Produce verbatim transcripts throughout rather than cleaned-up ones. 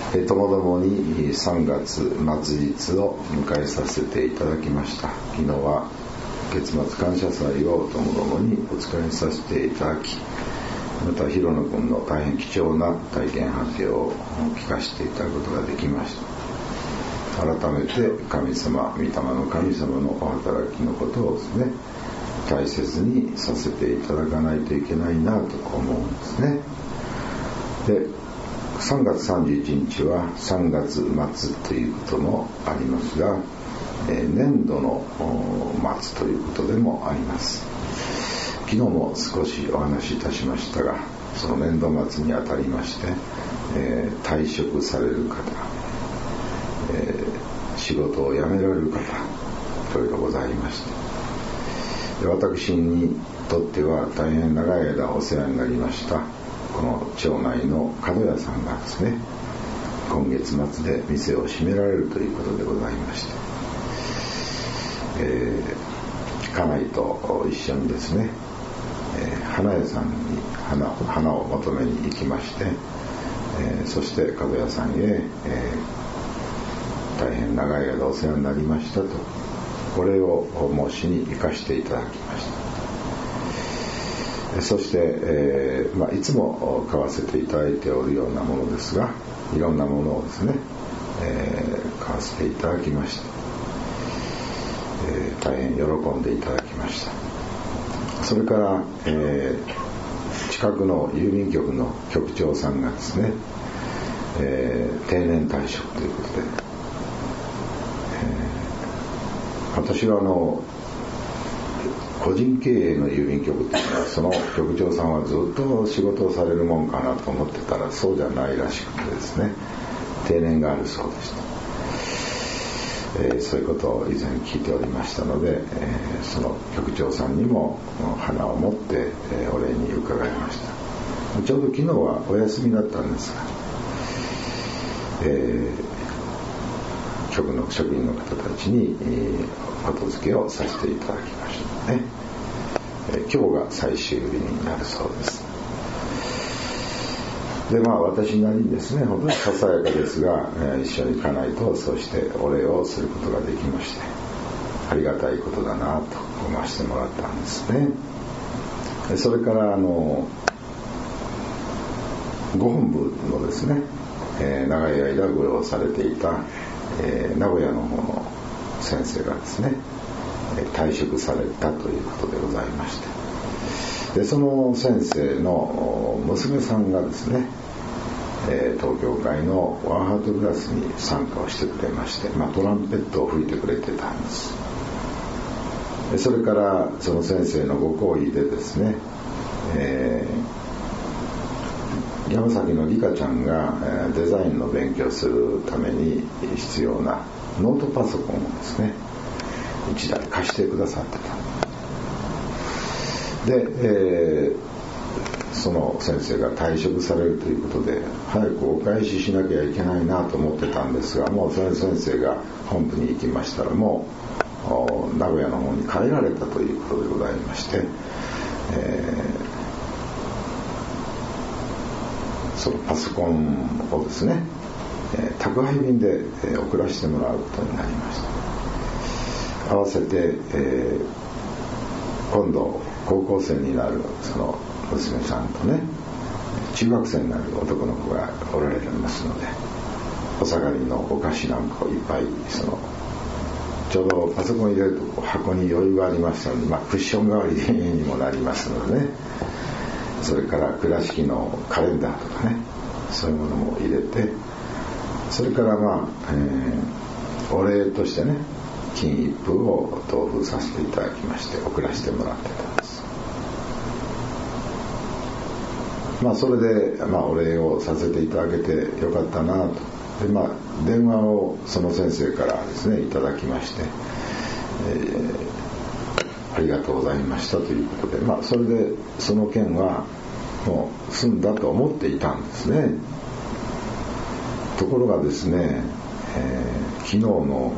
ともどもにさんがつ末日を迎えさせていただきました。昨日は月末感謝祭をともどもにお使いさせていただき、また広野君の大変貴重な体験発表を聞かせていただくことができました。改めて神様、御霊の神様のお働きのことをですね、大切にさせていただかないといけないなと思うんですね。で、さんがつさんじゅういちにちはさんがつ末ということもありますが、えー、年度の末ということでもあります。昨日も少しお話しいたしましたが、その年度末にあたりまして、えー、退職される方、えー、仕事を辞められる方、いろいろございまして、で私にとっては大変長い間お世話になりましたこの町内の角屋さんがですね、今月末で店を閉められるということでございまして、えー、家内と一緒にですね、えー、花屋さんに 花, 花を求めに行きまして、えー、そして角屋さんへ、えー、大変長い間お世話になりましたとお礼を申しに行かせていただきました。そして、えーまあ、いつも買わせていただいておるようなものですが、いろんなものをですね、えー、買わせていただきまして、えー、大変喜んでいただきました。それから、えー、近くの郵便局の局長さんがですね、えー、定年退職ということで、えー、私はあの個人経営の郵便局っていうのは、その局長さんはずっと仕事をされるもんかなと思ってたら、そうじゃないらしくてですね、定年があるそうでした。えー、そういうことを以前聞いておりましたので、えー、その局長さんにも花を持って、えー、お礼に伺いました。ちょうど昨日はお休みだったんですが、えー、局の職員の方たちに、えー、後付けをさせていただきましたね。えー、今日が最終日になるそうです。で、まあ私なりにですね、本当にささやかですが、えー、一緒に行かないと、そうしてお礼をすることができまして、ありがたいことだなと思わせてもらったんですね。それからあのご本部のですね、えー、長い間ご用されていた、えー、名古屋の方の先生がですね、退職されたということでございまして、でその先生の娘さんがですね、えー、東京会のワンハートクラスに参加をしてくれまして、まあ、トランペットを吹いてくれてたんです。でそれからその先生のご厚意でですね、えー、山崎のリカちゃんがデザインの勉強するために必要なノートパソコンをですね、いちだい貸してくださってた。で、えー、その先生が退職されるということで、早くお返ししなきゃいけないなと思ってたんですが、もうその先生が本部に行きましたら、もう名古屋の方に帰られたということでございまして、えー、そのパソコンをですね、宅配便で送らせてもらうことになりました。合わせて、えー、今度高校生になるその娘さんとね、中学生になる男の子がおられますので、お下がりのお菓子なんかをいっぱい、そのちょうどパソコン入れると箱に余裕がありましたので、まあ、クッション代わりにもなりますのでね、それから倉敷のカレンダーとかね、そういうものも入れて、それからまあ、えー、お礼としてね、金一封を同封させていただきまして送らせてもらってたんです。まあそれで、まあ、お礼をさせていただけてよかったなと。で、まあ、電話をその先生からですねいただきまして、えー、ありがとうございましたということで、まあそれでその件はもう済んだと思っていたんですね。ところがですね、えー、昨日の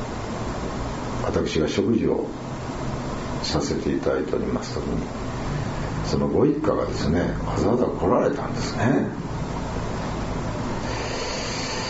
私が食事をさせていただいておりますときに、そのご一家がですね、わざわざ来られたんですね。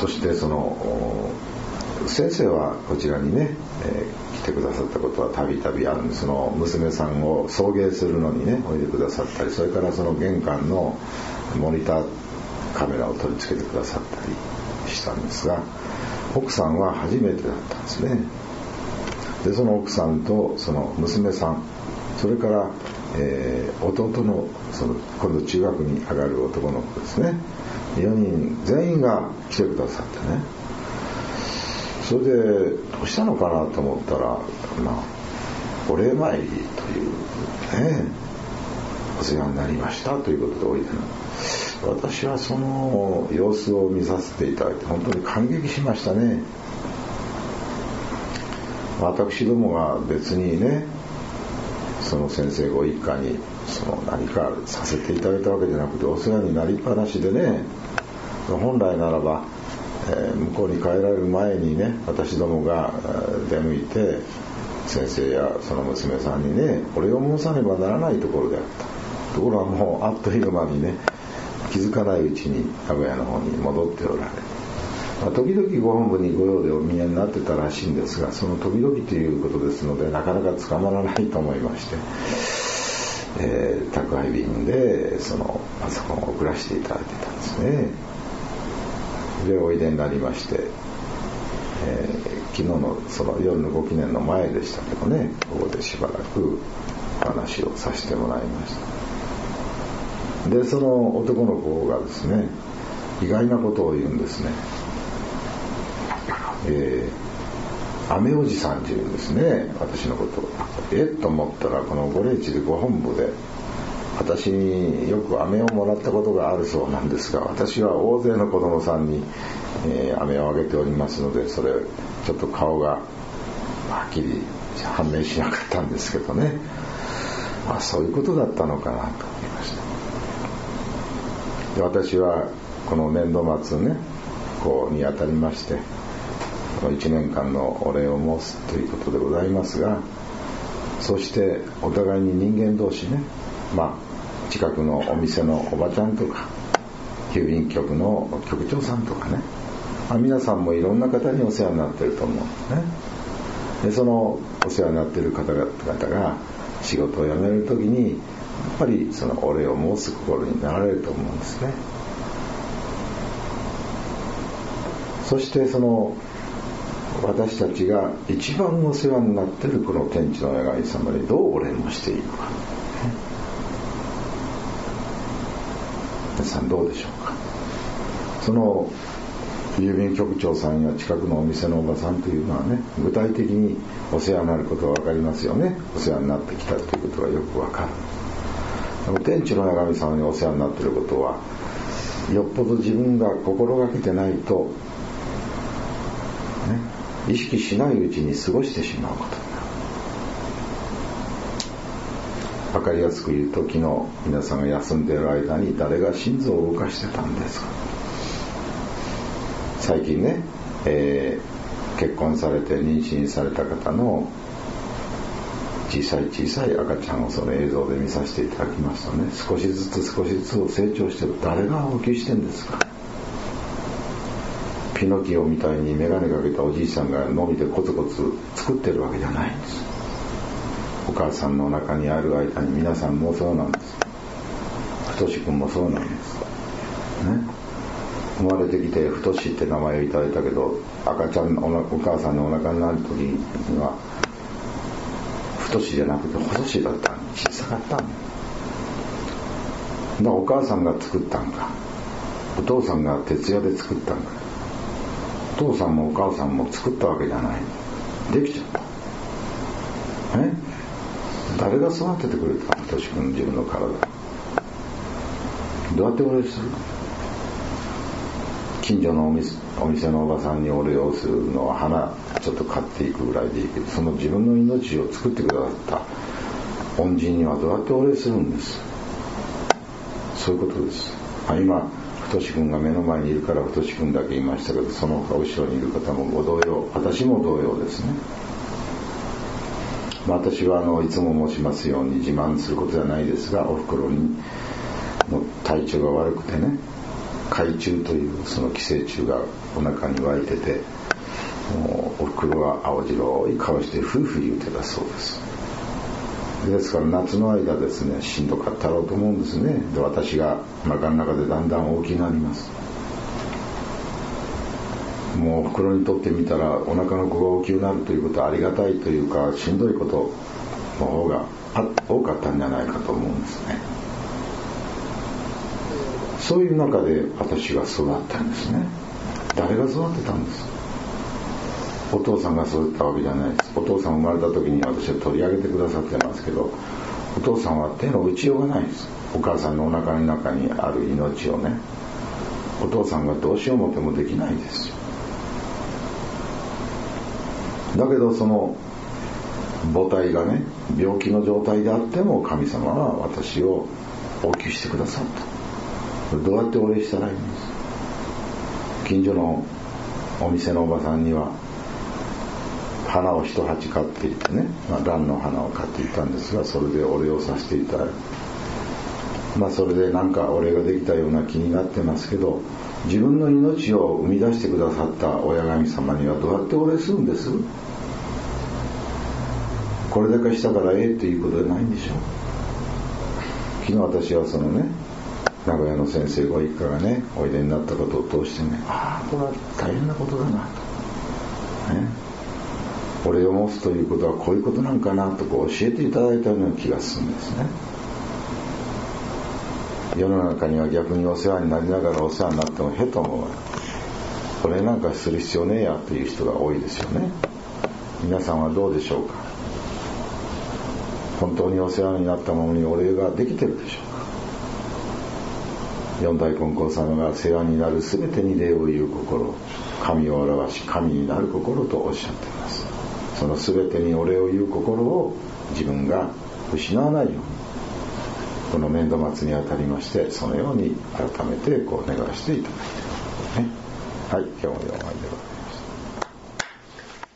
そしてその先生はこちらにね、えー、来てくださったことはたびたびあるんです。その娘さんを送迎するのにねおいでくださったり、それからその玄関のモニターカメラを取り付けてくださったりしたんですが、奥さんは初めてだったんですね。でその奥さんとその娘さん、それから、えー、弟のその今度中学に上がる男の子ですね、よにん全員が来てくださってね、それでどうしたのかなと思ったら、まあお礼参りというね、お世話になりましたということでおいでな。私はその様子を見させていただいて本当に感激しましたね。私どもが別にねその先生ご一家にその何かさせていただいたわけじゃなくて、お世話になりっぱなしでね、本来ならば、えー、向こうに帰られる前にね私どもが出向いて先生やその娘さんにねお礼を申さねばならないところであった。ところがもうあっという間にね気づかないうちに名古屋の方に戻っておられ、まあ、時々ご本部にご用でお見えになってたらしいんですが、その時々ということですのでなかなか捕まらないと思いまして、えー、宅配便でそのパソコンを送らせていただいてたんですね。でおいでになりまして、えー、昨日のその夜のご記念の前でしたけどね、ここでしばらくお話をさせてもらいました。でその男の子がですね意外なことを言うんですね。えー、雨おじさんっていうんですね、私のことを。えっと思ったら、このご霊地でご本部で私によく飴をもらったことがあるそうなんですが、私は大勢の子供さんに、えー、飴をあげておりますので、それちょっと顔がはっきり判明しなかったんですけどね、まあ、そういうことだったのかなと思いました。で私はこの年度末ねこうにあたりまして、このいちねんかんのお礼を申すということでございますが、そしてお互いに人間同士ね、まあ近くのお店のおばちゃんとか郵便局の局長さんとかね、まあ、皆さんもいろんな方にお世話になってると思うんですね。でそのお世話になっている方々が仕事を辞めるときにやっぱりそのお礼を申す心になられると思うんですね。そしてその私たちが一番お世話になっているこの天地の親神様にどうお礼をしていいのか、皆さんどうでしょうか。その郵便局長さんや近くのお店のおばさんというのはね、具体的にお世話になることは分かりますよね。お世話になってきたということがよく分かる。でも天地の親神様にお世話になっていることはよっぽど自分が心がけてないと、ね、意識しないうちに過ごしてしまうことになる。分かりやすく言うと、昨日皆さんが休んでいる間に誰が心臓を動かしてたんですか。最近ね、えー、結婚されて妊娠された方の小さい小さい赤ちゃんをその映像で見させていただきますとね、少しずつ少しずつを成長してる。誰が大きいしてんですか。ピノキオみたいに眼鏡かけたおじいさんがのみでコツコツ作ってるわけじゃないんです。お母さんの中にある間に皆さんもそうなんです。太志くんもそうなんですね。生まれてきて太しって名前をいただいたけど、赤ちゃん お, お母さんのお腹になる時には太しじゃなくて細しだったの。小さかったのだから、お母さんが作ったんか、お父さんが徹夜で作ったんか、お父さんもお母さんも作ったわけじゃない。できちゃった。え誰が育ててくれたの。太し君、自分の体どうやってお礼するの。近所のお 店, お店のおばさんにお礼をするのは花ちょっと買っていくぐらいでいいけど、その自分の命を作ってくださった恩人にはどうやってお礼するんです。そういうことです。あ今太志君が目の前にいるから太志君だけ言いましたけど、その他後ろにいる方もご同様、私も同様ですね。まあ、私はあのいつも申しますように自慢することじゃないですが、おふくろにの体調が悪くてね、海中というその寄生虫がお腹に湧いてて、もうおふくろは青白い顔して夫婦言うてたそうです。ですから夏の間ですね、しんどかったろうと思うんですね。で、私がお腹の中でだんだん大きくなります。もうおふくろにとってみたら、お腹の子が大きくなるということはありがたいというか、しんどいことの方が多かったんじゃないかと思うんですね。そういう中で私が育ったんですね。誰が育てたんです？お父さんが育てたわけじゃないです。お父さん生まれた時に私は取り上げてくださってますけど、お父さんは手の打ちようがないです。お母さんのお腹の中にある命をね、お父さんがどうしようもてもできないですよ。だけどその母体がね、病気の状態であっても神様は私を大きくしてくださった。どうやってお礼したらいいんです？近所のお店のおばさんには花を一鉢買っていってね、まあ、蘭の花を買っていったんですが、それでお礼をさせていただいて、まあそれでなんかお礼ができたような気になってますけど、自分の命を生み出してくださった親神様にはどうやってお礼するんです？これだけしたからええっていうことじゃないんでしょう。昨日私はそのね、名古屋の先生ご一家がね、おいでになったことを通してね、ああこれは大変なことだなと、ね、お礼を申すということはこういうことなんかなとこう教えていただいたような気がするんですね。世の中には逆にお世話になりながらお世話になってもへと思う、これなんかする必要ねえやという人が多いですよね。皆さんはどうでしょうか？本当にお世話になったものにお礼ができてるでしょうか？四代金光様が世話になるすべてに礼を言う心、神を表し神になる心とおっしゃっています。そのすべてにお礼を言う心を自分が失わないように、この年度末にあたりましてそのように改めてこう願わせていただいて、ね、はい、今日もようお会いでございます。